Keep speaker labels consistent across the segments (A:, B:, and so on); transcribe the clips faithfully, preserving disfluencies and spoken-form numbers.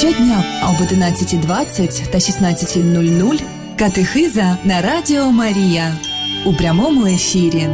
A: Щодня об одинадцятій двадцять та шістнадцятій нуль нуль катехиза на Радіо Марія у прямому ефірі.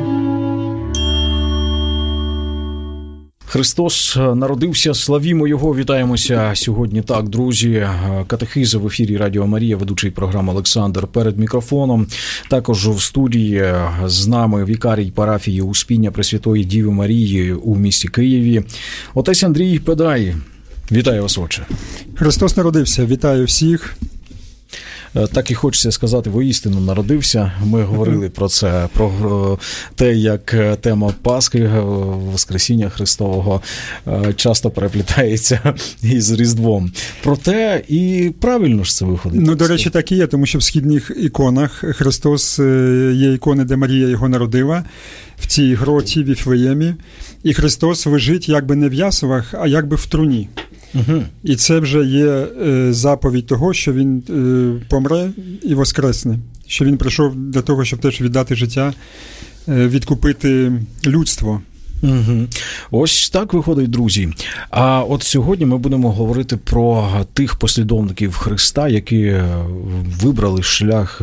B: Христос народився, славімо Його, вітаємося сьогодні. Так, друзі, катехиза в ефірі Радіо Марія, ведучий програми Олександр перед мікрофоном. Також в студії з нами вікарій парафії Успіння Пресвятої Діви Марії у місті Києві, отець Андрій Педай. Вітаю вас, отче.
C: Христос народився, вітаю всіх.
B: Так і хочеться сказати, воістину народився. Ми говорили про це, про те, як тема Пасхи, Воскресіння Христового часто переплітається із Різдвом. Проте і правильно ж це виходить.
C: Ну, до речі, так і є, тому що в східних іконах Христос, є ікони, де Марія його народила, в цій гроті, в Віфлеємі, і Христос лежить якби не в яслах, а якби в труні. Угу. І це вже є е, заповідь того, що він е, помре і воскресне, що він прийшов для того, щоб теж віддати життя, е, відкупити людство.
B: Угу. Ось так виходить, друзі. А от сьогодні ми будемо говорити про тих послідовників Христа, які вибрали шлях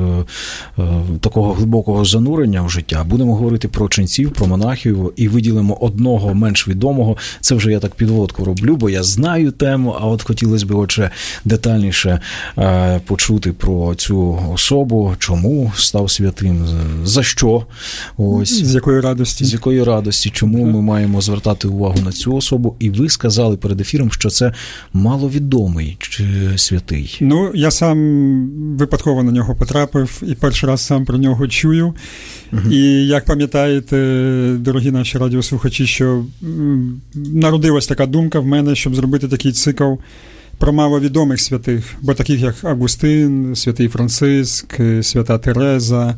B: такого глибокого занурення в життя. Будемо говорити про ченців, про монахів і виділимо одного менш відомого. Це вже я так підводку роблю, бо я знаю тему, а от хотілося б отже детальніше почути про цю особу, чому став святим, за що, ось,
C: з якої радості,
B: з якої радості, чому ми маємо звертати увагу на цю особу. І ви сказали перед ефіром, що це маловідомий святий.
C: Ну, я сам випадково на нього потрапив і перший раз сам про нього чую. Угу. І як пам'ятаєте, дорогі наші радіослухачі, що народилась така думка в мене, щоб зробити такий цикл про маловідомих святих, бо таких як Августин, святий Франциск, свята Тереза,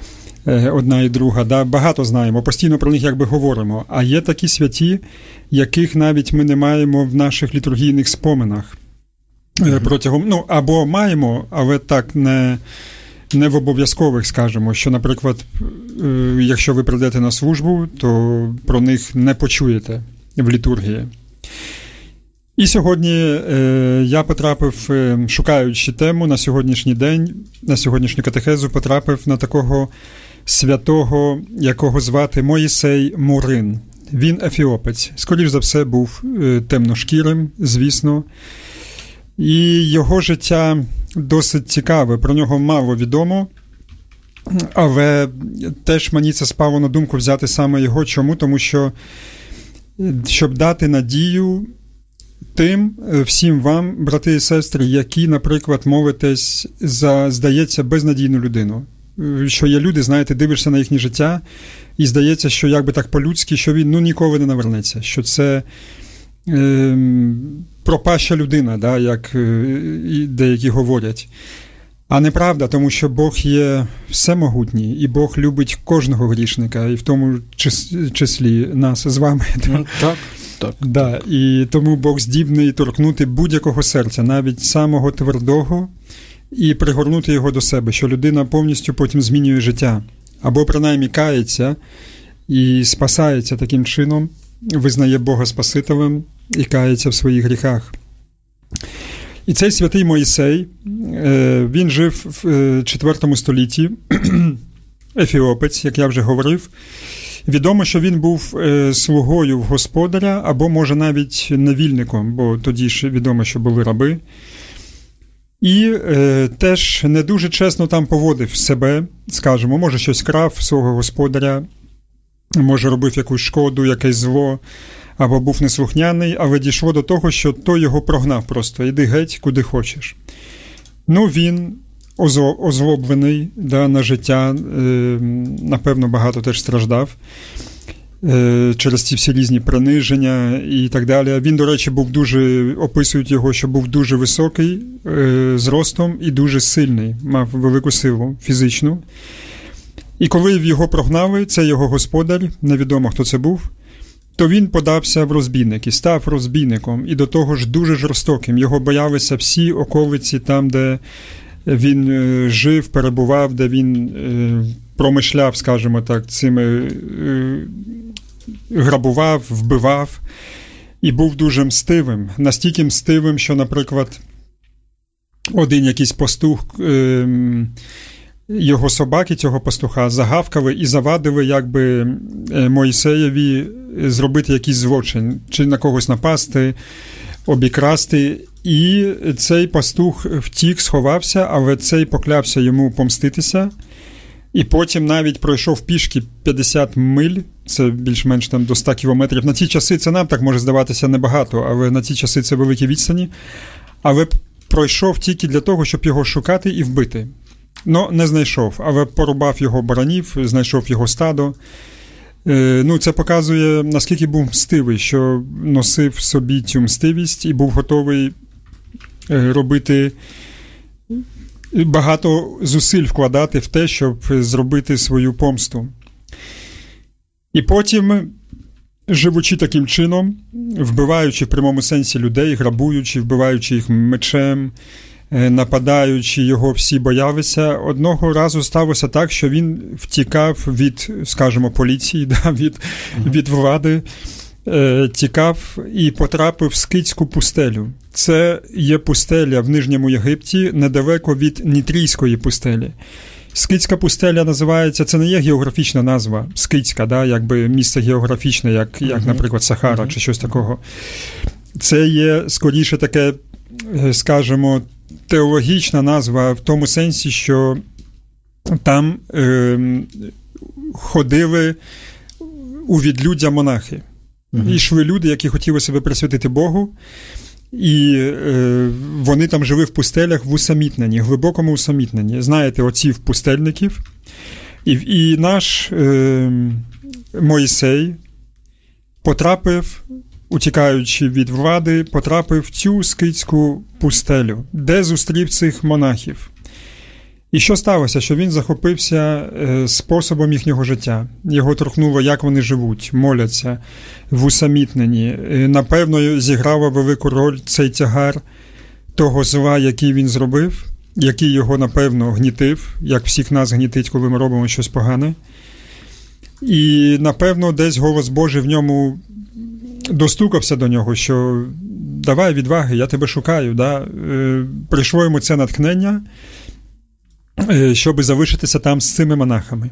C: одна і друга, да, багато знаємо, постійно про них якби говоримо. А є такі святі, яких навіть ми не маємо в наших літургійних споминах. Mm-hmm. Протягом, ну, або маємо, але так не, не в обов'язкових, скажемо, що, наприклад, якщо ви прийдете на службу, то про них не почуєте в літургії. І сьогодні е, я потрапив, е, шукаючи тему на сьогоднішній день, на сьогоднішню катехезу, потрапив на такого святого, якого звати Моїсей Мурин. Він ефіопець. Скоріш за все, був е, темношкірим, звісно. І його життя досить цікаве, про нього мало відомо, але теж мені це спало на думку взяти саме його. Чому? Тому що, щоб дати надію тим, всім вам, брати і сестри, які, наприклад, молитесь за, здається, безнадійну людину. Що є люди, знаєте, дивишся на їхнє життя, і здається, що якби так по-людськи, що він ну, ніколи не навернеться, що це е, пропаща людина, да, як е, деякі говорять. А неправда, тому що Бог є всемогутній, і Бог любить кожного грішника, і в тому числі нас з вами.
B: Ну, так. Так,
C: да,
B: так.
C: І тому Бог здібний торкнути будь-якого серця, навіть самого твердого, і пригорнути його до себе, що людина повністю потім змінює життя. Або принаймні кається і спасається таким чином, визнає Бога Спасителем і кається в своїх гріхах. І цей святий Моїсей, він жив в четвертому столітті, ефіопець, як я вже говорив. Відомо, що він був слугою в господаря, або, може, навіть невільником, бо тоді ж відомо, що були раби. І е, теж не дуже чесно там поводив себе, скажімо, може щось крав свого господаря, може робив якусь шкоду, якесь зло, або був неслухняний, але дійшло до того, що той його прогнав просто, іди геть, куди хочеш. Ну, він озлоблений, да, на життя, е, напевно, багато теж страждав е, через ці всі різні приниження і так далі. Він, до речі, був дуже, описують його, що був дуже високий е, зростом і дуже сильний, мав велику силу фізичну. І коли його прогнали, це його господар, невідомо, хто це був, то він подався в розбійники, став розбійником і до того ж дуже жорстоким. Його боялися всі околиці там, де він е, жив, перебував, де він е, промишляв, скажімо так, цими е, грабував, вбивав і був дуже мстивим. Настільки мстивим, що, наприклад, один якийсь пастух, його собаки, цього пастуха, загавкали і завадили якби Мойсеєві зробити якийсь злочин, чи на когось напасти, обікрасти. І цей пастух втік, сховався, але цей поклявся йому помститися. І потім навіть пройшов пішки п'ятдесят миль, це більш-менш там до ста кілометрів. На ті часи це нам так може здаватися небагато, але на ті часи це великі відстані. Але пройшов тільки для того, щоб його шукати і вбити. Ну, не знайшов, але порубав його баранів, знайшов його стадо. Е, ну, це показує, наскільки був мстивий, що носив собі цю мстивість і був готовий е, робити багато зусиль вкладати в те, щоб зробити свою помсту. І потім, живучи таким чином, вбиваючи в прямому сенсі людей, грабуючи, вбиваючи їх мечем, нападаючи, його всі боялися, одного разу сталося так, що він втікав від, скажімо, поліції, да, від, від влади, е, тікав і потрапив в Скитську пустелю. Це є пустеля в Нижньому Єгипті, недалеко від Нітрійської пустелі. Скитська пустеля називається, це не є географічна назва, Скитська, да, якби місце географічне, як, як uh-huh. наприклад, Сахара uh-huh. чи щось такого. Це є, скоріше, таке, скажімо, теологічна назва в тому сенсі, що там е, ходили у відлюддя монахи. Uh-huh. І йшли люди, які хотіли себе присвятити Богу, і е, вони там жили в пустелях в усамітненні, глибокому усамітненні. Знаєте, отців пустельників. І, і наш е, Мойсей потрапив, утікаючи від влади, потрапив в цю скитську пустелю, де зустрів цих монахів. І що сталося? Що він захопився е, способом їхнього життя. Його торкнуло, як вони живуть, моляться в усамітненні. Е, напевно, зіграла велику роль цей тягар того зла, який він зробив, який його, напевно, гнітив, як всіх нас гнітить, коли ми робимо щось погане. І, напевно, десь голос Божий в ньому достукався до нього, що давай відваги, я тебе шукаю. Да? Е, прийшло йому це натхнення, щоб залишитися там з цими монахами.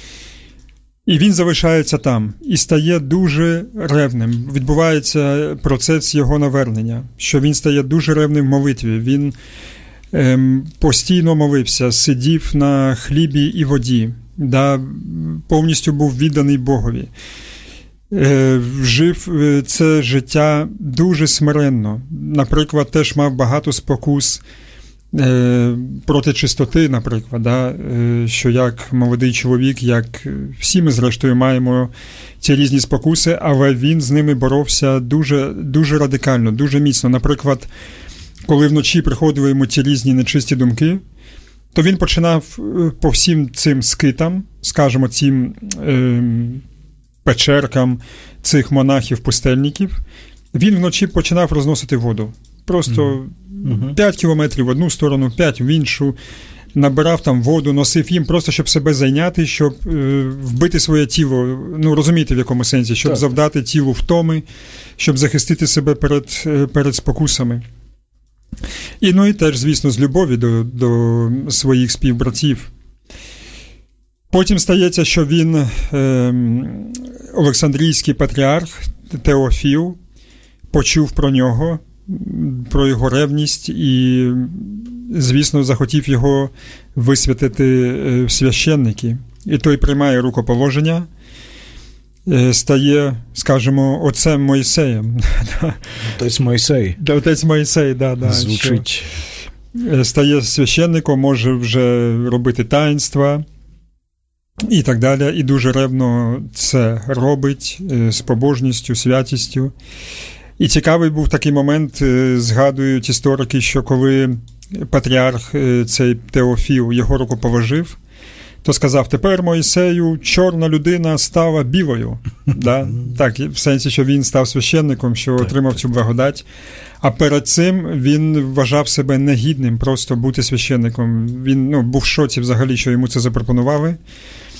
C: І він залишається там, і стає дуже ревним. Відбувається процес його навернення, що він стає дуже ревним в молитві. Він ем, постійно молився, сидів на хлібі і воді, да, повністю був відданий Богові. Е, жив це життя дуже смиренно. Наприклад, теж мав багато спокус проти чистоти, наприклад, да? Що як молодий чоловік, як всі ми, зрештою, маємо ці різні спокуси, але він з ними боровся дуже, дуже радикально, дуже міцно. Наприклад, коли вночі приходили йому ці різні нечисті думки, то він починав по всім цим скитам, скажімо, цим е, печеркам цих монахів-пустельників, він вночі починав розносити воду. Просто mm-hmm. п'ять кілометрів в одну сторону, п'ять в іншу, набирав там воду, носив їм просто, щоб себе зайняти, щоб е, вбити своє тіло, ну, розумієте, в якому сенсі, щоб так. завдати тілу втоми, щоб захистити себе перед, перед спокусами. І, ну, і теж, звісно, з любові до, до своїх співбратів. Потім стається, що він, е, Олександрійський патріарх Теофіл, почув про нього, про його ревність і, звісно, захотів його висвятити в священники. І той приймає рукоположення, стає, скажімо, отцем Мойсеєм.
B: Отець Мойсей.
C: Отець Мойсей, да, да.
B: Звучить.
C: Стає священником, може вже робити таїнства і так далі. І дуже ревно це робить з побожністю, святістю. І цікавий був такий момент, згадують історики, що коли патріарх цей Теофіл його рукоположив, то сказав, тепер Мойсею чорна людина стала білою. Да? Так, в сенсі, що він став священником, що отримав цю благодать. А перед цим він вважав себе негідним просто бути священником. Він ну, був в шоці взагалі, що йому це запропонували.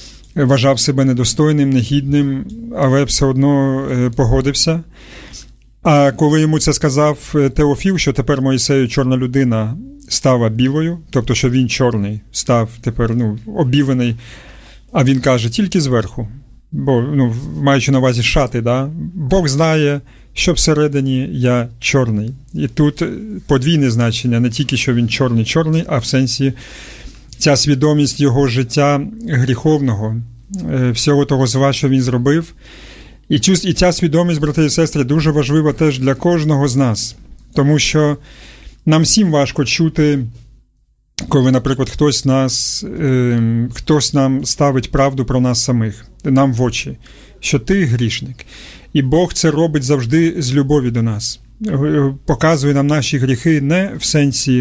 C: Вважав себе недостойним, негідним, але все одно погодився. А коли йому це сказав Теофіл, що тепер Мойсею чорна людина стала білою, тобто, що він чорний, став тепер, ну, обіваний, а він каже, тільки зверху, бо, ну, маючи на увазі шати, да? Бог знає, що всередині я чорний. І тут подвійне значення, не тільки, що він чорний-чорний, а в сенсі ця свідомість його життя гріховного, всього того зла, що він зробив. І, цю, і ця свідомість, брати і сестри, дуже важлива теж для кожного з нас. Тому що нам всім важко чути, коли, наприклад, хтось нас, е, хтось нам ставить правду про нас самих, нам в очі, що ти грішник. І Бог це робить завжди з любові до нас. Показує нам наші гріхи не в сенсі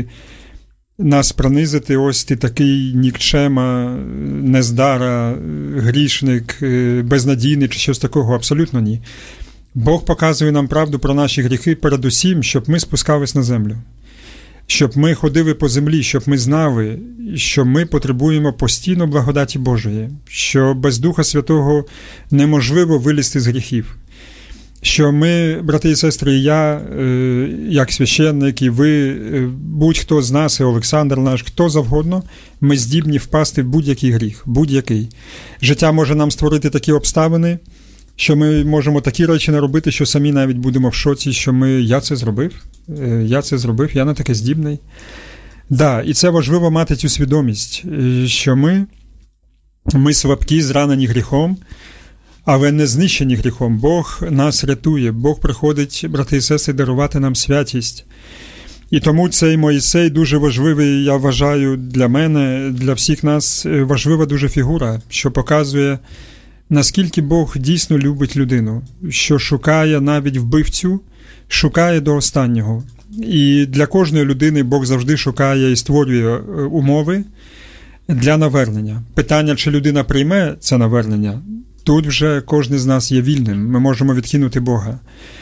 C: нас принизити, ось ти такий нікчема, нездара, грішник, безнадійний чи щось такого. Абсолютно ні. Бог показує нам правду про наші гріхи передусім, щоб ми спускались на землю. Щоб ми ходили по землі, щоб ми знали, що ми потребуємо постійно благодаті Божої, що без Духа Святого неможливо вилізти з гріхів. Що ми, брати і сестри, і я, як священник, і ви, будь-хто з нас, і Олександр наш, хто завгодно, ми здібні впасти в будь-який гріх, будь-який. Життя може нам створити такі обставини, що ми можемо такі речі не робити, що самі навіть будемо в шоці, що ми, я це зробив, я це зробив, я не таке здібний. Да, і це важливо мати цю свідомість, що ми, ми слабкі, зранені гріхом, але не знищені гріхом. Бог нас рятує, Бог приходить, брати і сестри, дарувати нам святість. І тому цей Мойсей дуже важливий, я вважаю, для мене, для всіх нас, важлива дуже фігура, що показує, наскільки Бог дійсно любить людину, що шукає навіть вбивцю, шукає до останнього. І для кожної людини Бог завжди шукає і створює умови для навернення. Питання, чи людина прийме це навернення, тут вже кожен з нас є вільним. Ми можемо відкинути Бога.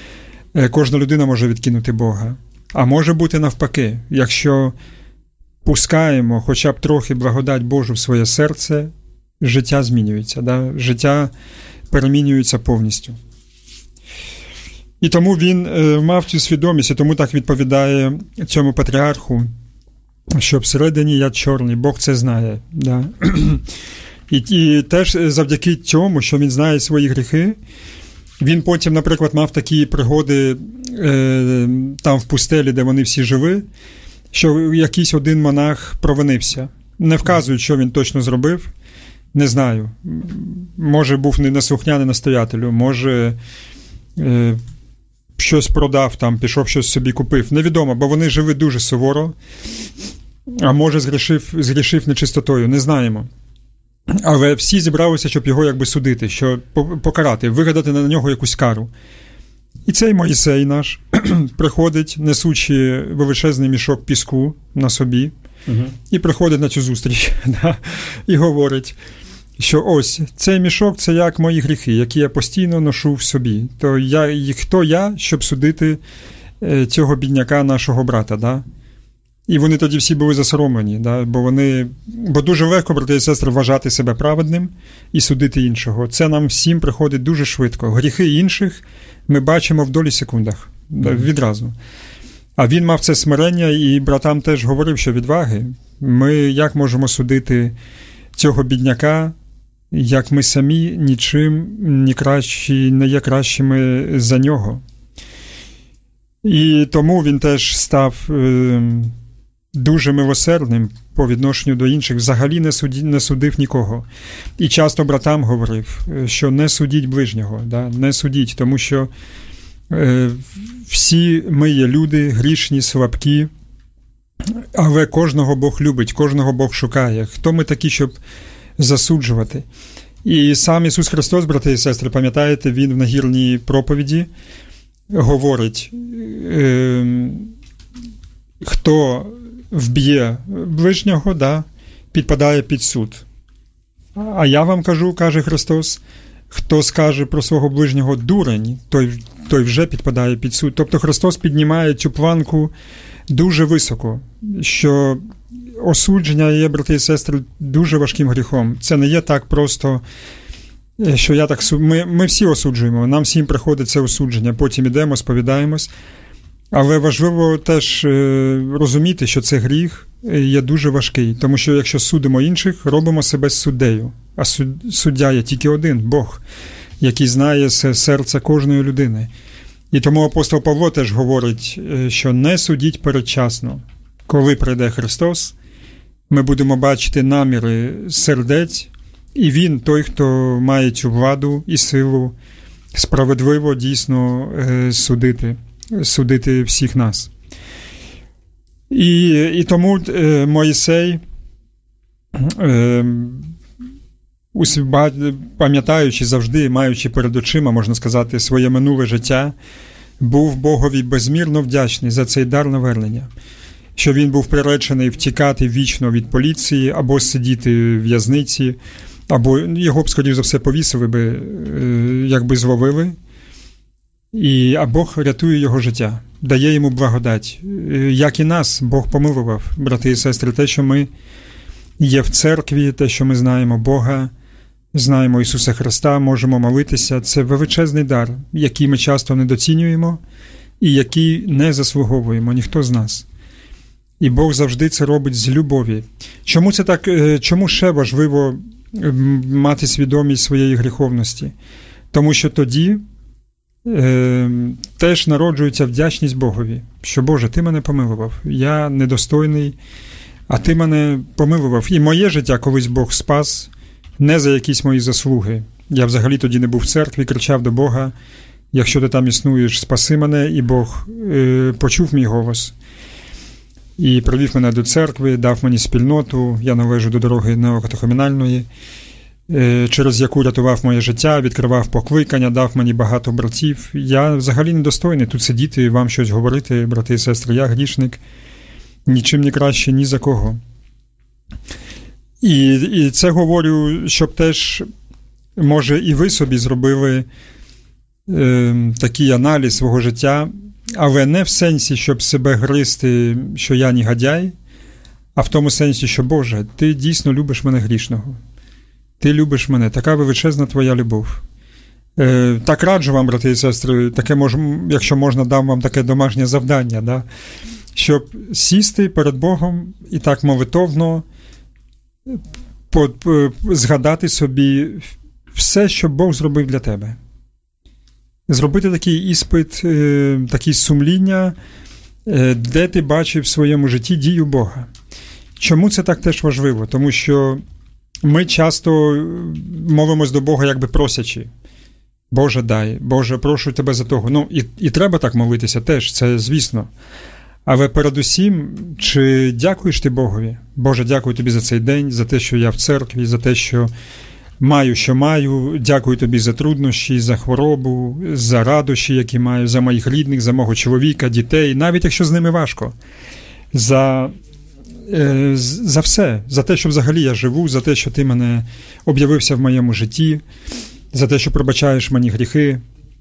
C: Кожна людина може відкинути Бога. А може бути навпаки, якщо пускаємо хоча б трохи благодать Божу в своє серце, життя змінюється, да? Життя перемінюється повністю. І тому він е, мав цю свідомість, і тому так відповідає цьому патріарху, що всередині я чорний, Бог це знає. Да? І, і теж завдяки цьому, що він знає свої гріхи, він потім, наприклад, мав такі пригоди е, там в пустелі, де вони всі жили, що якийсь один монах провинився. Не вказують, що він точно зробив, не знаю. Може, був неслухняний настоятелю, може, е, щось продав, там, пішов, щось собі купив. Невідомо, бо вони жили дуже суворо, а може, згрішив, згрішив нечистотою, не знаємо. Але всі зібралися, щоб його якби судити, щоб покарати, вигадати на нього якусь кару. І цей Мойсей наш приходить, несучи величезний мішок піску на собі, угу. і приходить на цю зустріч, да, і говорить, що ось, цей мішок – це як мої гріхи, які я постійно ношу в собі. То я, і хто я, щоб судити цього бідняка, нашого брата, да? І вони тоді всі були засоромлені, да? бо вони, бо дуже легко, брати і сестри, вважати себе праведним і судити іншого. Це нам всім приходить дуже швидко. Гріхи інших ми бачимо в долі секундах, mm-hmm. відразу. А він мав це смирення, і братам теж говорив, що відваги. Ми як можемо судити цього бідняка, як ми самі нічим не кращі, не є кращими за нього. І тому він теж став е, дуже милосердним по відношенню до інших, взагалі не, суді, не судив нікого. І часто братам говорив, що не судіть ближнього, да? Не судіть, тому що е, всі ми є люди, грішні, слабкі, але кожного Бог любить, кожного Бог шукає. Хто ми такі, щоб засуджувати? І сам Ісус Христос, брати і сестри, пам'ятаєте, Він в нагірній проповіді говорить, е, хто вб'є ближнього, да, підпадає під суд. А я вам кажу, каже Христос, хто скаже про свого ближнього дурень, той, той вже підпадає під суд. Тобто Христос піднімає цю планку дуже високо, що осудження є, брати і сестри, дуже важким гріхом. Це не є так просто що я так, ми, ми всі осуджуємо, нам всім приходить це осудження, потім ідемо, сповідаємось. Але важливо теж розуміти, що це гріх є дуже важкий, тому що якщо судимо інших, робимо себе суддею. А суддя є тільки один – Бог, який знає серце кожної людини. І тому апостол Павло теж говорить, що не судіть передчасно. Коли прийде Христос, ми будемо бачити наміри сердець, і Він, той, хто має цю владу і силу, справедливо, дійсно судити, судити всіх нас. І, і тому е, Мойсей, е, пам'ятаючи завжди, маючи перед очима, можна сказати, своє минуле життя, був Богові безмірно вдячний за цей дар навернення, що він був приречений втікати вічно від поліції, або сидіти в в'язниці, або його б, скоріше за все, повісили би, якби зловили. І, а Бог рятує його життя, дає йому благодать. Як і нас, Бог помилував, брати і сестри, те, що ми є в церкві, те, що ми знаємо Бога, знаємо Ісуса Христа, можемо молитися, це величезний дар, який ми часто недоцінюємо і який не заслуговуємо, ніхто з нас. І Бог завжди це робить з любові. Чому це так, чому ще важливо мати свідомість своєї гріховності? Тому що тоді е, теж народжується вдячність Богові, що Боже, Ти мене помилував, я недостойний, а Ти мене помилував. І моє життя колись Бог спас не за якісь мої заслуги. Я взагалі тоді не був в церкві, кричав до Бога, якщо ти там існуєш, спаси мене, і Бог е, почув мій голос. І привів мене до церкви, дав мені спільноту, я належу до дороги неокатехумінальної, через яку рятував моє життя, відкривав покликання, дав мені багато братів. Я взагалі недостойний тут сидіти і вам щось говорити, брати і сестри, я грішник, нічим не краще ні за кого. І, і це говорю, щоб теж, може, і ви собі зробили е, такий аналіз свого життя, але не в сенсі, щоб себе гризти, що я негодяй, а в тому сенсі, що, Боже, Ти дійсно любиш мене грішного. Ти любиш мене, така величезна Твоя любов. Е, так раджу вам, брати і сестри, таке мож, якщо можна, дам вам таке домашнє завдання, да? Щоб сісти перед Богом і так молитовно по, по, згадати собі все, що Бог зробив для тебе. Зробити такий іспит, е, таке сумління, е, де ти бачив в своєму житті дію Бога. Чому це так теж важливо? Тому що ми часто молимось до Бога, якби просячи. Боже, дай, Боже, прошу Тебе за того. Ну, і, і треба так молитися теж, це звісно. Але передусім, чи дякуєш ти Богові? Боже, дякую Тобі за цей день, за те, що я в церкві, за те, що маю, що маю. Дякую Тобі за труднощі, за хворобу, за радощі, які маю, за моїх рідних, за мого чоловіка, дітей, навіть якщо з ними важко. За... За все, за те, що взагалі я живу, за те, що ти мене об'явився в моєму житті, за те, що пробачаєш мені гріхи.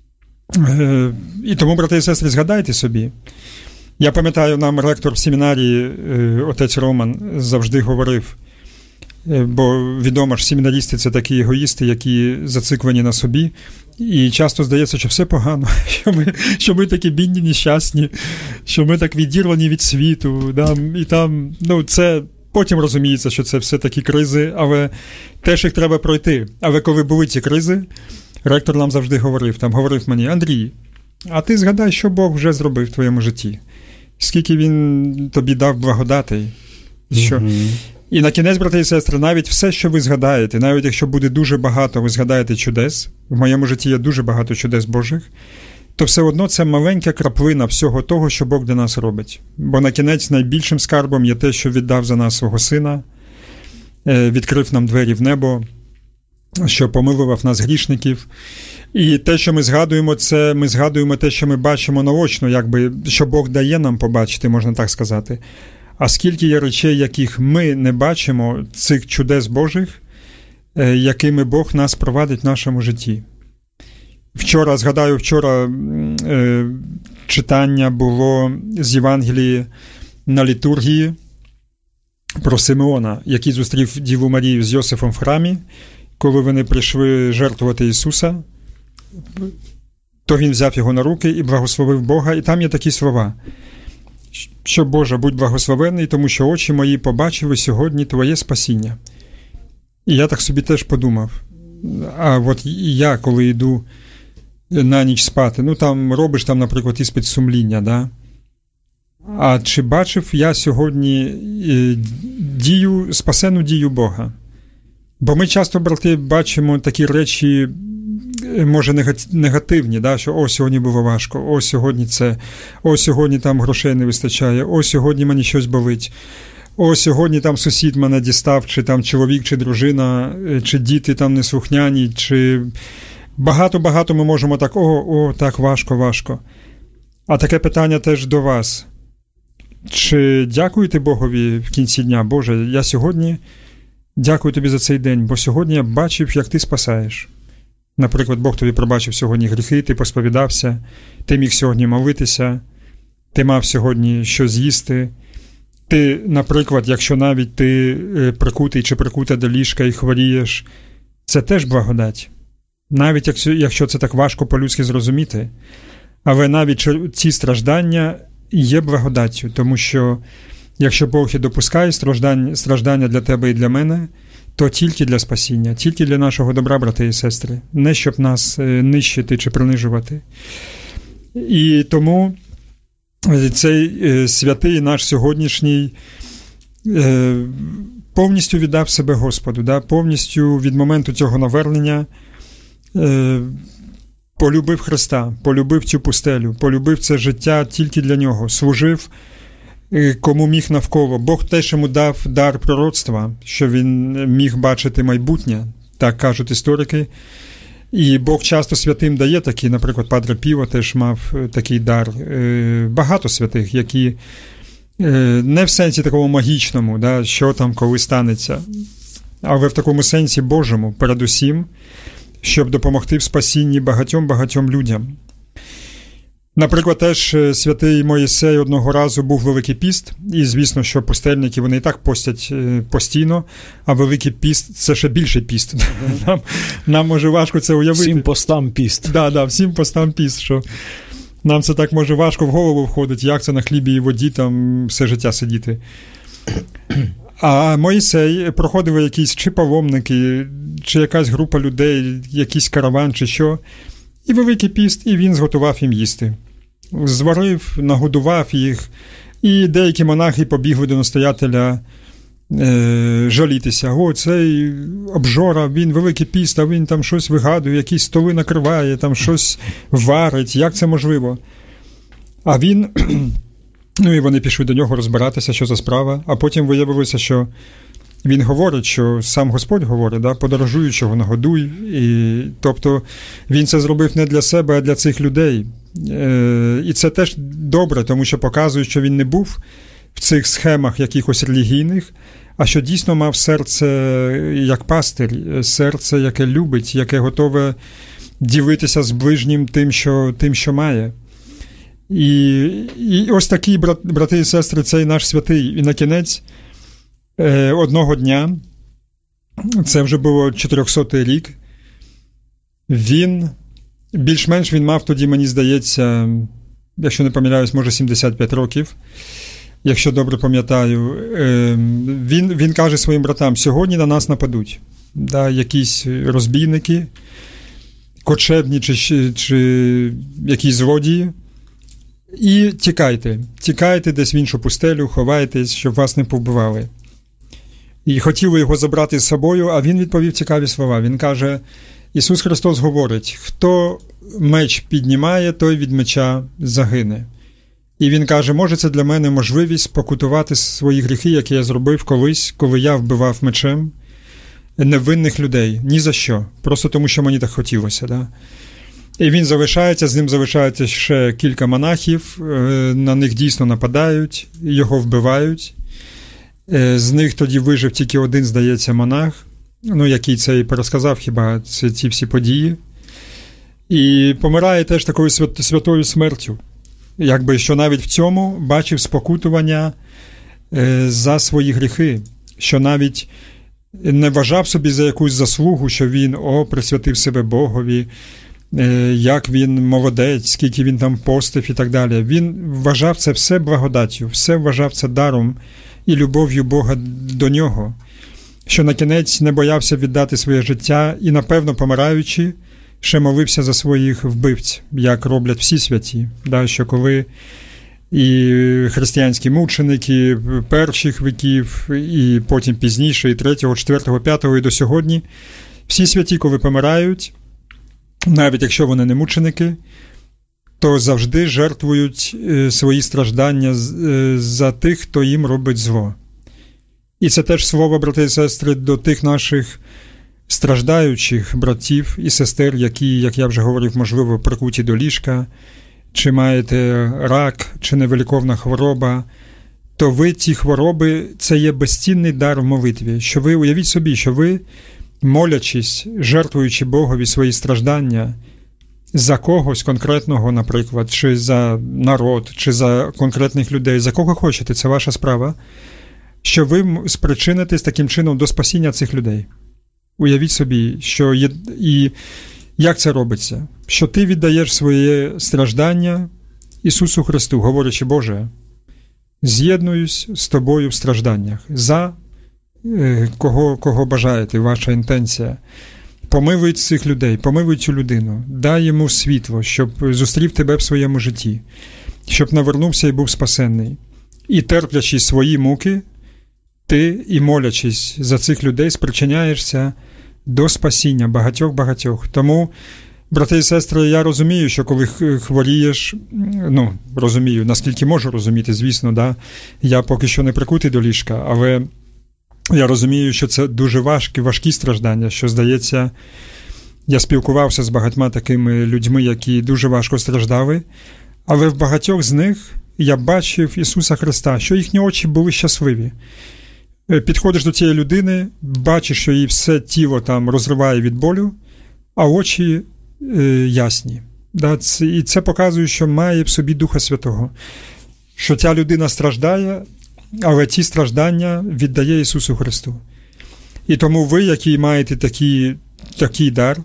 C: І тому, брати і сестри, згадайте собі. Я пам'ятаю, нам ректор в семінарії, отець Роман, завжди говорив, бо відомо ж, семінарісти – це такі егоїсти, які зациклені на собі, і часто здається, що все погано, що ми, що ми такі бідні, нещасні, що ми так відірвані від світу, да, і там, ну, це потім розуміється, що це все такі кризи, але теж їх треба пройти. Але коли були ці кризи, ректор нам завжди говорив, там говорив мені, Андрій, а ти згадай, що Бог вже зробив в твоєму житті, скільки Він тобі дав благодатей, що... Mm-hmm. І на кінець, брати і сестри, навіть все, що ви згадаєте, навіть якщо буде дуже багато, ви згадаєте чудес, в моєму житті є дуже багато чудес Божих, то все одно це маленька краплина всього того, що Бог для нас робить. Бо на кінець найбільшим скарбом є те, що віддав за нас свого Сина, відкрив нам двері в небо, що помилував нас грішників. І те, що ми згадуємо, це ми згадуємо те, що ми бачимо наочно, якби, що Бог дає нам побачити, можна так сказати. А скільки є речей, яких ми не бачимо, цих чудес Божих, якими Бог нас провадить в нашому житті. Вчора, згадаю, вчора е, читання було з Євангелії на літургії про Симеона, який зустрів Діву Марію з Йосифом в храмі, коли вони прийшли жертвувати Ісуса, то він взяв його на руки і благословив Бога. І там є такі слова, що Боже, будь благословений, тому що очі мої побачили сьогодні Твоє спасіння. І я так собі теж подумав, а от я, коли йду на ніч спати, ну там робиш, там, наприклад, іспит сумління, да? А чи бачив я сьогодні дію, спасену дію Бога? Бо ми часто, брати, бачимо такі речі, може, негативні, да? Що о, сьогодні було важко, о, сьогодні це, о, сьогодні там грошей не вистачає, о, сьогодні мені щось болить, о, сьогодні там сусід мене дістав, чи там чоловік, чи дружина, чи діти там неслухняні, чи багато-багато ми можемо так, о, о, так важко, важко. А таке питання теж до вас. Чи дякуєте Богові в кінці дня? Боже, я сьогодні дякую тобі за цей день, бо сьогодні я бачив, як ти спасаєш. Наприклад, Бог тобі пробачив сьогодні гріхи, ти посповідався, ти міг сьогодні молитися, ти мав сьогодні що з'їсти. Ти, наприклад, якщо навіть ти прикутий чи прикута до ліжка і хворієш, це теж благодать. Навіть якщо, якщо це так важко по-людськи зрозуміти, але навіть ці страждання є благодаттю, тому що якщо Бог і допускає страждання, страждання для тебе і для мене, то тільки для спасіння, тільки для нашого добра, брати і сестри, не щоб нас нищити чи принижувати. І тому цей святий наш сьогоднішній повністю віддав себе Господу, да? Повністю від моменту цього навернення полюбив Христа, полюбив цю пустелю, полюбив це життя тільки для нього, служив кому міг навколо. Бог теж йому дав дар пророцтва, що він міг бачити майбутнє, так кажуть історики. І Бог часто святим дає такі, наприклад, Падре Піо теж мав такий дар. Багато святих, які не в сенсі такому магічному, да, що там коли станеться, але в такому сенсі Божому, передусім, щоб допомогти в спасінні багатьом-багатьом людям. Наприклад, теж святий Моїсей одного разу був Великий піст, і звісно, що пустельники, вони і так постять постійно, а Великий піст – це ще більший піст. Нам, нам може важко це уявити.
B: Всім постам піст.
C: Так, да, да, всім постам піст, що нам це так може важко в голову входить, як це на хлібі і воді там все життя сидіти. А Моїсей проходили якісь чи паломники, чи якась група людей, якийсь караван, чи що, і Великий піст, і він зготував їм їсти. Зварив, нагодував їх, і деякі монахи побігли до настоятеля е, жалітися. О, цей обжора, він Великий піст, а він там щось вигадує, якісь столи накриває, там щось варить, як це можливо? А він... Ну і вони пішли до нього розбиратися, що за справа, а потім виявилося, що він говорить, що сам Господь говорить, да, подорожуючого нагодуй. І, тобто він це зробив не для себе, а для цих людей. Е, і це теж добре, тому що показує, що він не був в цих схемах якихось релігійних, а що дійсно мав серце як пастир, серце, яке любить, яке готове ділитися з ближнім тим, що, тим, що має. І, і ось такі, брат, брати і сестри, цей наш святий. І на кінець е, одного дня, це вже було чотирьохсотий рік, він, більш-менш він мав тоді, мені здається, якщо не помиляюсь, може сімдесят п'ять років, якщо добре пам'ятаю, е, він, він каже своїм братам, сьогодні на нас нападуть, да, якісь розбійники, кочебні чи, чи якісь злодії, і тікайте, тікайте десь в іншу пустелю, ховайтесь, щоб вас не повбивали. І хотіли його забрати з собою, а він відповів цікаві слова. Він каже, Ісус Христос говорить, хто меч піднімає, той від меча загине. І він каже, може це для мене можливість покутувати свої гріхи, які я зробив колись, коли я вбивав мечем невинних людей. Ні за що. Просто тому, що мені так хотілося, да? І він залишається, з ним залишається ще кілька монахів, на них дійсно нападають, його вбивають. З них тоді вижив тільки один, здається, монах, ну, який це і пересказав хіба ці, ці всі події. І помирає теж такою святою смертю. Якби, що навіть в цьому бачив спокутування за свої гріхи, що навіть не вважав собі за якусь заслугу, що він, о, присвятив себе Богові, як він молодець, скільки він там постив і так далі. Він вважав це все благодаттю, все вважав це даром і любов'ю Бога до нього, що на кінець не боявся віддати своє життя і, напевно, помираючи, ще молився за своїх вбивць, як роблять всі святі, да, що коли і християнські мученики перших віків, і потім пізніше, і третього, четвертого, п'ятого, і до сьогодні, всі святі, коли помирають, навіть якщо вони не мученики, то завжди жертвують свої страждання за тих, хто їм робить зло. І це теж слово, брати і сестри, до тих наших страждаючих братів і сестер, які, як я вже говорив, можливо, прикуті до ліжка, чи маєте рак, чи невиліковна хвороба, то ви ці хвороби, це є безцінний дар в молитві. Що ви, уявіть собі, що ви, молячись, жертвуючи Богові свої страждання за когось конкретного, наприклад, чи за народ, чи за конкретних людей, за кого хочете, це ваша справа, що ви спричинитесь таким чином до спасіння цих людей. Уявіть собі, що є, і як це робиться? Що ти віддаєш своє страждання Ісусу Христу, говорячи, Боже, з'єднуюсь з Тобою в стражданнях, за е, кого, кого бажаєте, ваша інтенція. Помилуй цих людей, помилуй цю людину, дай йому світло, щоб зустрів тебе в своєму житті, щоб навернувся і був спасенний. І терплячи свої муки, ти і молячись за цих людей спричиняєшся до спасіння багатьох-багатьох. Тому, брати і сестри, я розумію, що коли хворієш, ну, розумію, наскільки можу розуміти, звісно, да, я поки що не прикутий до ліжка, але я розумію, що це дуже важкі, важкі страждання, що, здається, я спілкувався з багатьма такими людьми, які дуже важко страждали, але в багатьох з них я бачив Ісуса Христа, що їхні очі були щасливі. Підходиш до цієї людини, бачиш, що її все тіло там розриває від болю, а очі е, ясні. Да? Це, і це показує, що має в собі Духа Святого. Що ця людина страждає, але ті страждання віддає Ісусу Христу. І тому ви, які маєте такі, такий дар,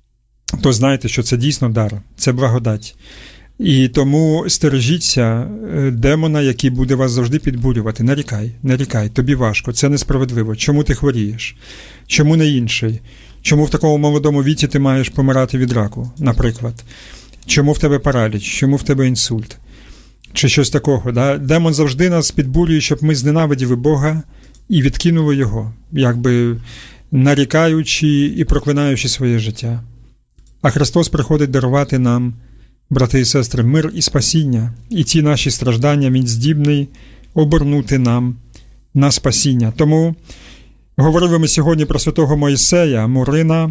C: то знаєте, що це дійсно дар, це благодать. І тому стережіться демона, який буде вас завжди підбурювати. Нарікай, нарікай, тобі важко, це несправедливо. Чому ти хворієш? Чому не інший? Чому в такому молодому віці ти маєш помирати від раку, наприклад? Чому в тебе параліч? Чому в тебе інсульт? Чи щось такого. Да? Демон завжди нас підбурює, щоб ми зненавиділи Бога і відкинули Його, якби нарікаючи і проклинаючи своє життя. А Христос приходить дарувати нам, брати і сестри, мир і спасіння, і ці наші страждання Він здібний обернути нам на спасіння. Тому говорили ми сьогодні про святого Моїсея, Мурина,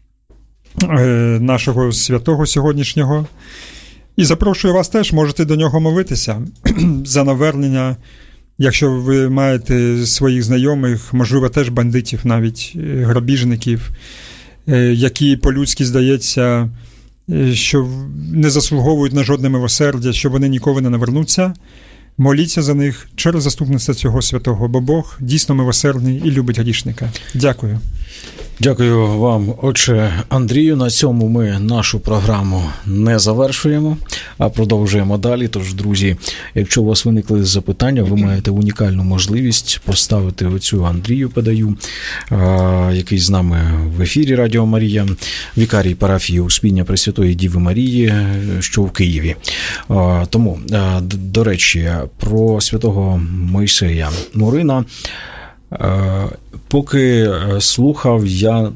C: нашого святого сьогоднішнього, і запрошую вас теж, можете до нього молитися за навернення, якщо ви маєте своїх знайомих, можливо, теж бандитів, навіть грабіжників, які по-людськи, здається, що не заслуговують на жодне милосердя, що вони ніколи не навернуться, моліться за них через заступництво цього святого, бо Бог дійсно милосердний і любить грішника. Дякую.
B: Дякую вам, отче Андрію. На цьому ми нашу програму не завершуємо, а продовжуємо далі. Тож, друзі, якщо у вас виникли запитання, ви маєте унікальну можливість поставити оцю Андрію Педаю, який з нами в ефірі Радіо Марія, вікарій парафії Успіння Пресвятої Діви Марії, що в Києві. Тому, до речі, про святого Мойсея Мурина. Поки слухав, я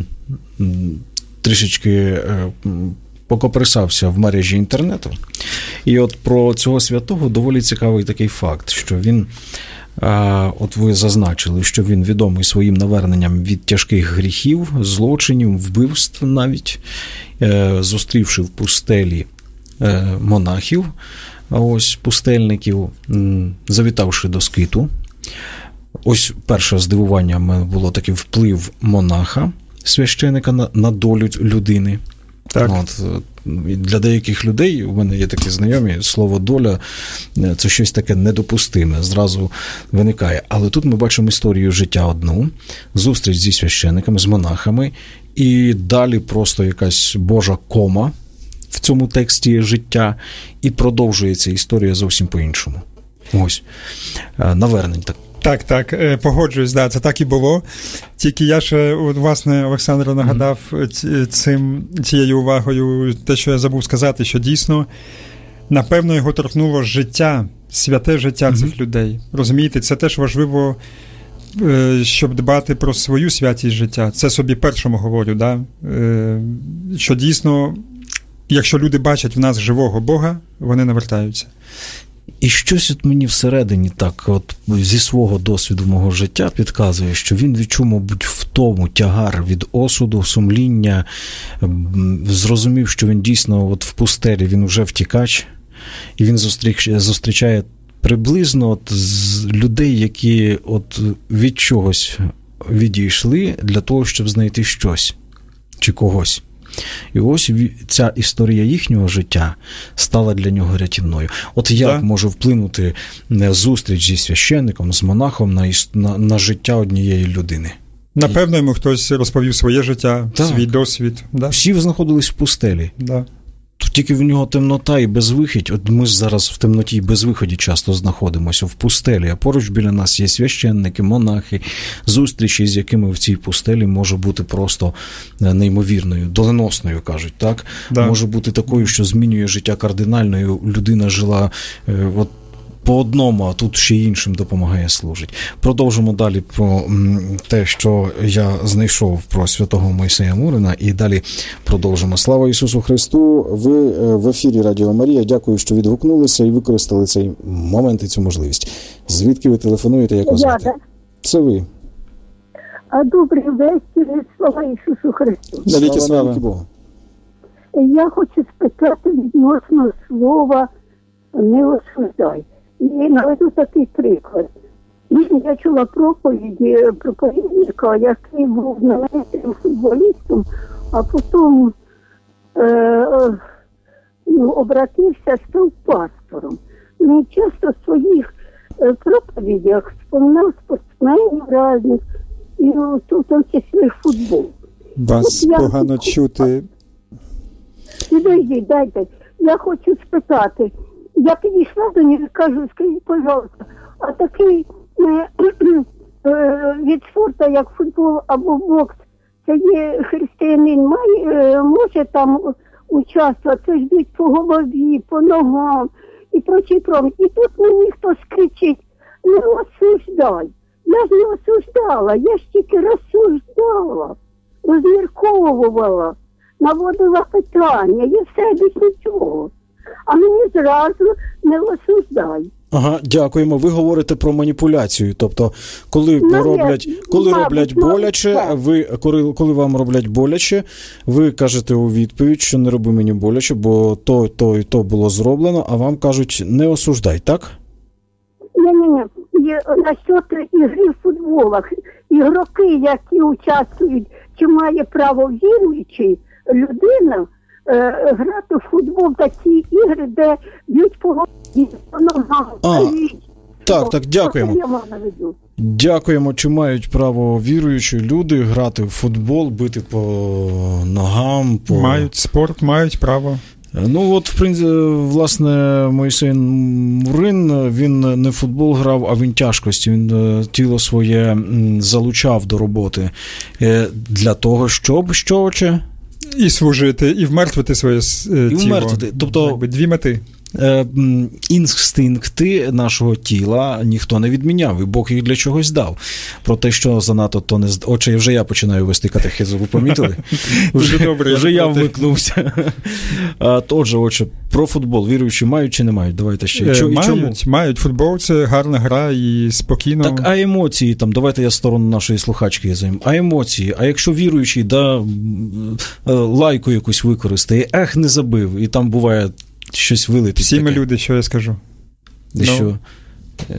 B: трішечки покоприсався в мережі інтернету. І от про цього святого доволі цікавий такий факт, що він, от ви зазначили, що він відомий своїм наверненням від тяжких гріхів, злочинів, вбивств навіть, зустрівши в пустелі монахів, ось пустельників, завітавши до скиту. Ось перше здивування в мене було такий вплив монаха, священика, на, на долю людини.
C: Так.
B: От, для деяких людей, у мене є такі знайомі, слово доля – це щось таке недопустиме, зразу виникає. Але тут ми бачимо історію життя одну, зустріч зі священниками, з монахами, і далі просто якась Божа кома в цьому тексті життя, і продовжується історія зовсім по-іншому. Ось, навернень так.
C: Так, так, погоджуюсь, да, це так і було. Тільки я ще, от, власне, Олександр нагадав mm-hmm. цим, цією увагою те, що я забув сказати, що дійсно, напевно, його торкнуло життя, святе життя mm-hmm. цих людей. Розумієте, це теж важливо, щоб дбати про свою святість життя. Це собі першому говорю, да? Що дійсно, якщо люди бачать в нас живого Бога, вони навертаються.
B: І щось от мені всередині так, от зі свого досвіду мого життя підказує, що він відчув, мабуть, втому, тягар від осуду, сумління, зрозумів, що він дійсно от в пустелі, він вже втікач, і він зустріч, зустрічає приблизно от з людей, які от від чогось відійшли для того, щоб знайти щось чи когось. І ось ця історія їхнього життя стала для нього рятівною. От як да. може вплинути зустріч зі священником, з монахом на, на, на життя однієї людини?
C: Напевно, йому хтось розповів своє життя, так. свій досвід. Да?
B: Всі знаходились в пустелі.
C: Да.
B: Тільки в нього темнота і безвихідь. От ми ж зараз в темноті і безвиході часто знаходимося в пустелі, а поруч біля нас є священники, монахи, зустрічі, з якими в цій пустелі може бути просто неймовірною, доленосною, кажуть, так? Да. Може бути такою, що змінює життя кардинально, і людина жила от по одному, а тут ще іншим допомагає, служить. Продовжимо далі про те, що я знайшов про святого Мойсея Мурина, і далі продовжимо. Слава Ісусу Христу! Ви в ефірі Радіо Марія. Дякую, що відгукнулися і використали цей момент і цю можливість. Звідки ви телефонуєте, як вас звати? Це ви.
D: А добрий вечір, слава Ісусу Христу!
B: Навіки слава Богу!
D: Я хочу спитати відносно слова «не осуждай». І наведу такий приклад. Я чула проповіді проповідника, який був знаменитим футболістом, а потім е, ну, обратився, став пастором. Він часто в своїх проповідях вспоминав спортсменів різних, і ну, в тому числі футбол.
C: Вас От погано я... чути.
D: Підійдіть, дайте. Я хочу спитати. Я підійшла до нього і кажу, скажіть, пожалуйста, а такий е, е, від спорту, як футбол або бокс, це є християнин, має, е, може там участвувати, це ж б'ють по голові, по ногам і прочі пром. І тут мені хтось кричить, не осуждай. Я ж не осуждала, я ж тільки розсуждала, розмірковувала, наводила питання, і все без нічого. А мені зразу не осуждай.
B: Ага, дякуємо. Ви говорите про маніпуляцію. Тобто, коли ну, роблять, коли мабуть, роблять боляче, мабуть, ви коли, коли вам роблять боляче, ви кажете у відповідь, що не роби мені боляче, бо то, то і то було зроблено, а вам кажуть, не осуждай, так?
D: Ні-ні-ні. Насчет ігри в футболах. Ігроки, які участвують, чи має право віруючий людина, грати в футбол, такі ігри, де б'ють по голові, по ногам.
B: А, так, так, дякуємо. Дякуємо, чи мають право віруючі люди грати в футбол, бити по ногам. По...
C: Мають спорт, мають право.
B: Ну, от, в принципі, власне, Мойсей Мурин, він не в футбол грав, а він тяжкості. Він тіло своє залучав до роботи для того, щоб, що, оче?
C: І служити, і вмертвити своє тіло. І вмертвити.
B: Тобто,
C: якби дві мети.
B: Інстинкти нашого тіла ніхто не відміняв, і Бог їх для чогось дав. Про те, що занадто то не... Отже, вже я починаю вести катехизу, ви помітили? Вже, добре, вже я вмикнувся. Отже, отже, про футбол віруючі мають чи не мають? Давайте ще.
C: Чо, мають, чому? Мають. Футбол – це гарна гра і спокійно.
B: Так, а емоції, там, давайте я сторону нашої слухачки займу. А емоції? А якщо віруючий, да, лайку якусь використає, ех, не забив, і там буває щось вилити.
C: Всі ми люди, що я скажу.
B: І ну, що?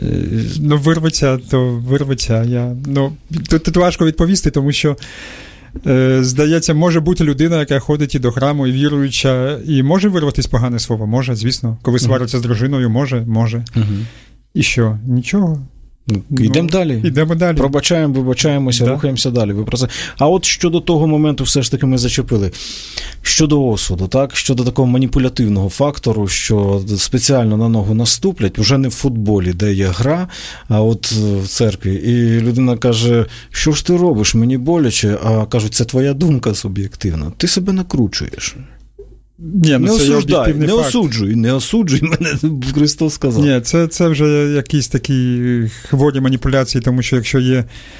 C: Ну, вирветься, то вирветься. Я, ну, тут, тут важко відповісти, тому що Здається, може бути людина, яка ходить і до храму, і віруюча, і може вирватися погане слово? Може, звісно. Коли свариться uh-huh. з дружиною, може, може. Uh-huh. І що? Нічого.
B: Йдемо ну, далі.
C: Йдемо далі.
B: Пробачаємо, вибачаємося, да. рухаємося далі. Ви про це. А от щодо того моменту все ж таки ми зачепили. Щодо осуду, так? Щодо такого маніпулятивного фактору, що спеціально на ногу наступлять, вже не в футболі, де є гра, а от в церкві. І людина каже, що ж ти робиш, мені боляче, а кажуть, це твоя думка суб'єктивна. Ти себе накручуєш.
C: Ні, ну
B: не
C: це
B: осуждай, не
C: факт.
B: осуджуй, не осуджуй мене, Христос сказав.
C: Ні, це, це вже якісь такі хворі маніпуляції, тому що якщо є,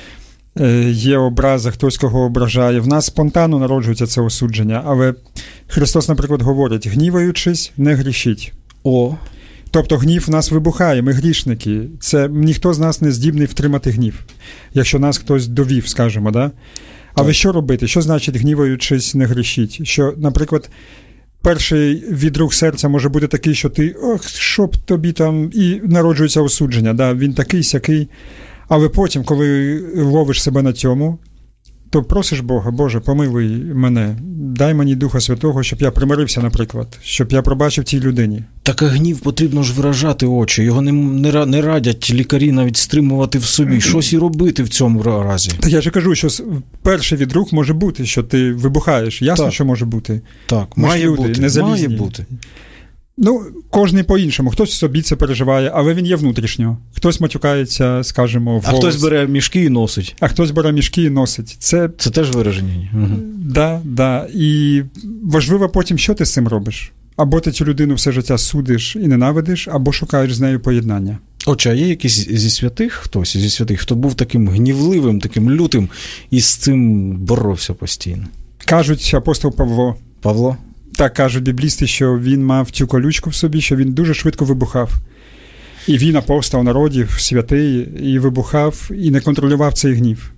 C: є образа, хтось кого ображає, в нас спонтанно народжується це осудження, але Христос, наприклад, говорить, гніваючись, не грішіть.
B: О.
C: Тобто гнів в нас вибухає, ми грішники. Це ніхто з нас не здібний втримати гнів, якщо нас хтось довів, скажімо, да? Але що робити? Що значить гніваючись, не грішіть? Що, наприклад, перший відрух серця може бути такий, що ти, ох, що б тобі там, і народжується осудження, да, він такий, сякий. Але потім, коли ловиш себе на цьому, то просиш Бога, Боже, помилуй мене, дай мені Духа Святого, щоб я примирився, наприклад, щоб я пробачив цій людині.
B: Так а гнів потрібно ж виражати очі, його не, не, не радять лікарі навіть стримувати в собі, щось і робити в цьому разі.
C: Так я ж кажу, що перший відрух може бути, що ти вибухаєш, ясно,
B: так.
C: що може бути.
B: Так, має
C: люди,
B: бути,
C: не
B: має бути.
C: Ну, кожний по-іншому. Хтось собі це переживає, але він є внутрішньо. Хтось матюкається, скажімо, в голос.
B: А хтось бере мішки і носить.
C: А хтось бере мішки і носить. Це,
B: це теж вираження. Угу.
C: Да, да. І важливо потім, що ти з цим робиш. Або ти цю людину все життя судиш і ненавидиш, або шукаєш з нею поєднання.
B: Отже, а є якийсь зі святих, хтось зі святих, хто був таким гнівливим, таким лютим і з цим боровся постійно?
C: Кажуть, апостол Павло.
B: Павло?
C: Так кажуть біблісти, що він мав цю колючку в собі, що він дуже швидко вибухав. І він, апостол народів, святий, і вибухав, і не контролював цей гнів.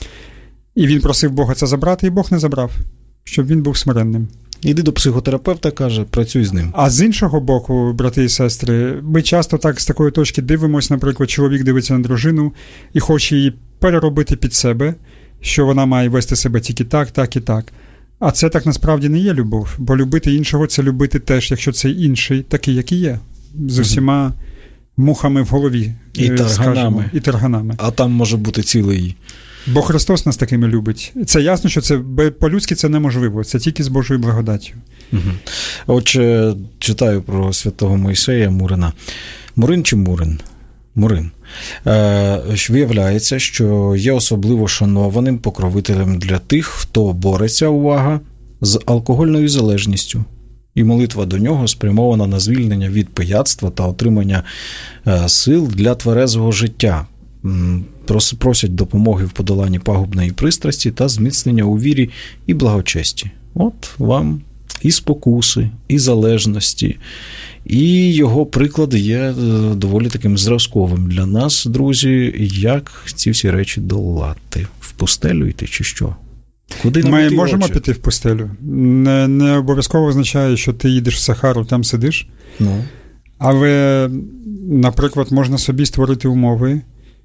C: І він просив Бога це забрати, і Бог не забрав, щоб він був смиренним.
B: Іди до психотерапевта, каже, працюй з ним.
C: А з іншого боку, брати і сестри, ми часто так з такої точки дивимося, наприклад, чоловік дивиться на дружину і хоче її переробити під себе, що вона має вести себе тільки так, так і так. А це так насправді не є любов, бо любити іншого – це любити теж, якщо цей інший такий, який є, з усіма угу. мухами в голові.
B: І тарганами.
C: І тарганами.
B: А там може бути цілий.
C: Бо Христос нас такими любить. Це ясно, що це по-людськи це неможливо, це тільки з Божою благодаттю.
B: Угу. Отже, читаю про святого Мойсея Мурина. Мурин чи Мурин? Мурин. Е, виявляється, що є особливо шанованим покровителем для тих, хто бореться, увага, з алкогольною залежністю. І молитва до нього спрямована на звільнення від пияцтва та отримання е, сил для тверезого життя. Просять допомоги в подоланні пагубної пристрасті та зміцнення у вірі і благочесті. От вам і спокуси, і залежності. І його приклад є доволі таким зразковим для нас, друзі, як ці всі речі долати. В пустелю йти чи що? Куди
C: Ми можемо очі? Піти в пустелю. Не, не обов'язково означає, що ти їдеш в Сахару, там сидиш.
B: Ну.
C: Але, наприклад, можна собі створити умови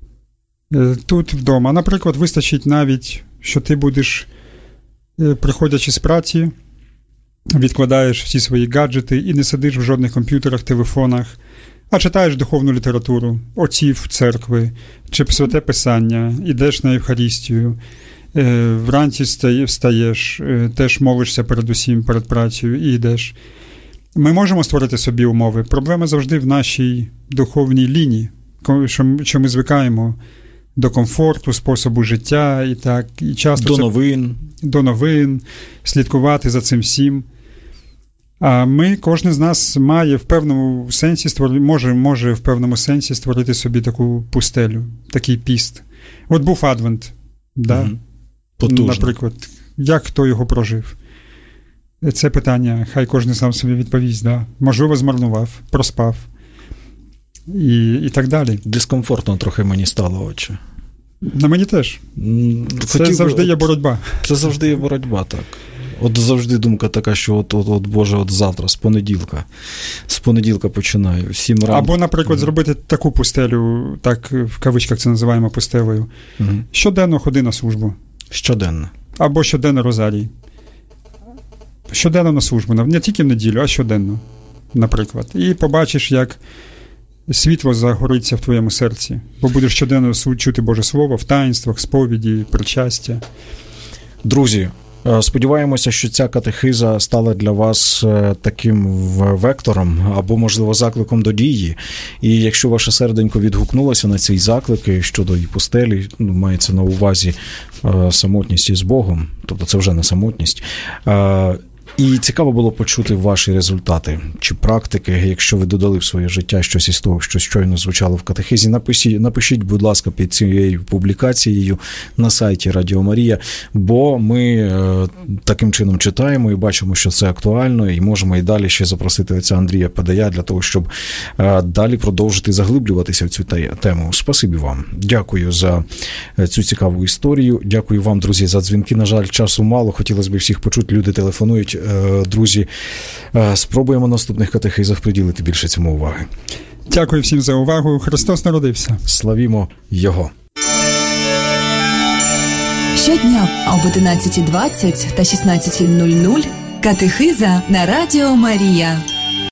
C: тут вдома. Наприклад, вистачить навіть, що ти будеш, приходячи з праці, відкладаєш всі свої гаджети і не сидиш в жодних комп'ютерах, телефонах, а читаєш духовну літературу, отців церкви, чи святе писання, ідеш на Євхаристію, вранці встаєш, теж молишся передусім перед працею і йдеш. Ми можемо створити собі умови. Проблема завжди в нашій духовній лінії, що ми звикаємо до комфорту, способу життя і так. І часто
B: до
C: це,
B: новин.
C: До новин, слідкувати за цим всім. А ми, кожен з нас має в певному сенсі створити, може, може в певному сенсі створити собі таку пустелю, такий піст. От був Адвент, да?
B: Угу. Потужно.
C: Наприклад, як хто його прожив? Це питання, хай кожен сам собі відповість, да? Можливо, змарнував, проспав. І, і так далі.
B: Дискомфортно трохи мені стало, отче.
C: На мені теж. Це
B: Хотів,
C: завжди є боротьба.
B: Це завжди є боротьба, так. От завжди думка така, що от, от, от Боже, от завтра, з понеділка. З понеділка починаю. Всім рано.
C: Або, наприклад, mm. зробити таку пустелю, так в кавичках це називаємо пустелею. Mm. Щоденно ходи на службу.
B: Щоденно.
C: або щоденно розарій. Щоденно на службу, не тільки в неділю, а щоденно, наприклад. І побачиш, як світло загориться в твоєму серці, бо будеш щоденно чути Боже Слово в таїнствах, сповіді, причастя.
B: Друзі, сподіваємося, що ця катехиза стала для вас таким вектором або, можливо, закликом до дії. І якщо ваше серденько відгукнулося на ці заклики щодо і пустелі, ну, мається на увазі самотність із Богом, тобто це вже не самотність, і цікаво було почути ваші результати чи практики, якщо ви додали в своє життя щось із того, що щойно звучало в катехизі. Напишіть, напишіть, будь ласка, під цією публікацією на сайті Радіо Марія, бо ми е, таким чином читаємо і бачимо, що це актуально, і можемо і далі ще запросити отця Андрія Падая для того, щоб е, далі продовжити заглиблюватися в цю тему. Спасибі вам. Дякую за цю цікаву історію. Дякую вам, друзі, за дзвінки. На жаль, часу мало. Хотілося б всіх почути. Люди телефонують. Друзі, спробуємо на наступних катехизах приділити більше цьому уваги.
C: Дякую всім за увагу. Христос народився.
B: Славімо Його.
A: Щодня об одинадцятій двадцять та шістнадцятій нуль нуль катехиза на Радіо Марія.